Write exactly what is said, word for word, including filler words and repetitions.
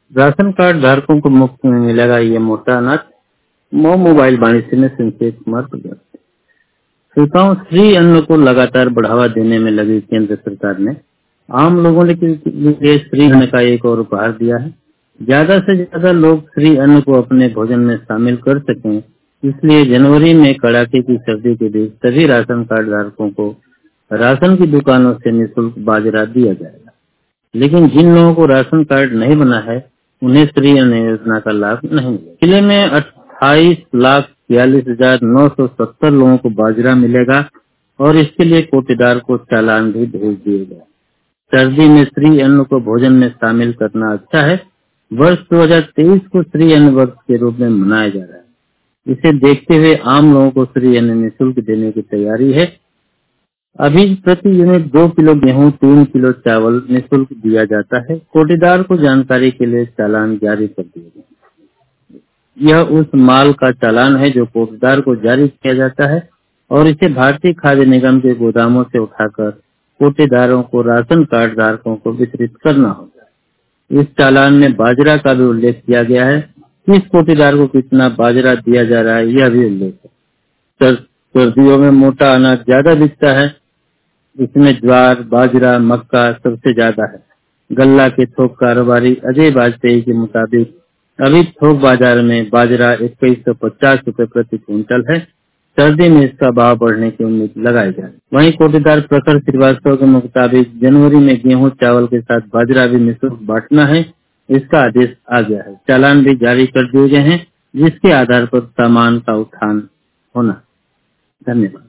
Ration card धारकों को मुफ्त में मिलेगा ये मोटा अनाज। मो मोबाइल वाणिज्य में संजय कुमार प्रजापति। श्रोताओं, श्री अन्न को लगातार बढ़ावा देने में लगी केंद्र सरकार ने आम लोगों के लिए श्री अन्न का एक और उपहार दिया है। ज्यादा से ज्यादा लोग श्री अन्न को अपने भोजन में शामिल कर सकें, इसलिए जनवरी में कड़ाके की सर्दी के बीच सभी राशन कार्ड धारकों को राशन की दुकानों से निःशुल्क बाजरा दिया जाएगा। लेकिन जिन लोगों को राशन कार्ड नहीं बना है, उन्हें श्री अन्न योजना का लाभ नहीं मिलेगा। जिले में अट्ठाईस लाख बयालीस हजार नौ सौ सत्तर लोगों को बाजरा मिलेगा और इसके लिए कोटेदार को चालान भी भेज दिए गए। सर्दी में श्री अन्न को भोजन में शामिल करना अच्छा है। वर्ष दो हज़ार तेईस को श्री अन्न वर्ष के रूप में मनाया जा रहा है। इसे देखते हुए आम लोगों को श्री अन्न निःशुल्क देने की तैयारी है। अभी प्रति यूनिट दो किलो गेहूं, तीन किलो चावल निःशुल्क दिया जाता है। कोटेदार को जानकारी के लिए चालान जारी कर दिए गए। यह उस माल का चालान है जो कोटेदार को जारी किया जाता है और इसे भारतीय खाद्य निगम के गोदामों से उठाकर कोटेदारों को राशन कार्ड धारकों को वितरित करना होगा। इस चालान में बाजरा का भी उल्लेख किया गया है। किस कोटेदार को कितना बाजरा दिया जा रहा है, यह भी उल्लेख है। सर्दियों में मोटा अनाज ज्यादा बिकता है। इसमें ज्वार, बाजरा, मक्का सबसे ज्यादा है। गल्ला के थोक कारोबारी अजय वाजपेयी के मुताबिक अभी थोक बाजार में बाजरा इक्कीस सौ पचास रूपए प्रति क्विंटल है। सर्दी में इसका भाव बढ़ने की उम्मीद लगाई जा रही है। वहीं कोटेदार प्रखर श्रीवास्तव के मुताबिक जनवरी में गेहूं चावल के साथ बाजरा भी निःशुल्क बांटना है। इसका आदेश आ गया है। चालान भी जारी कर दिए गए हैं, जिसके आधार पर सामान का उठान होना। धन्यवाद।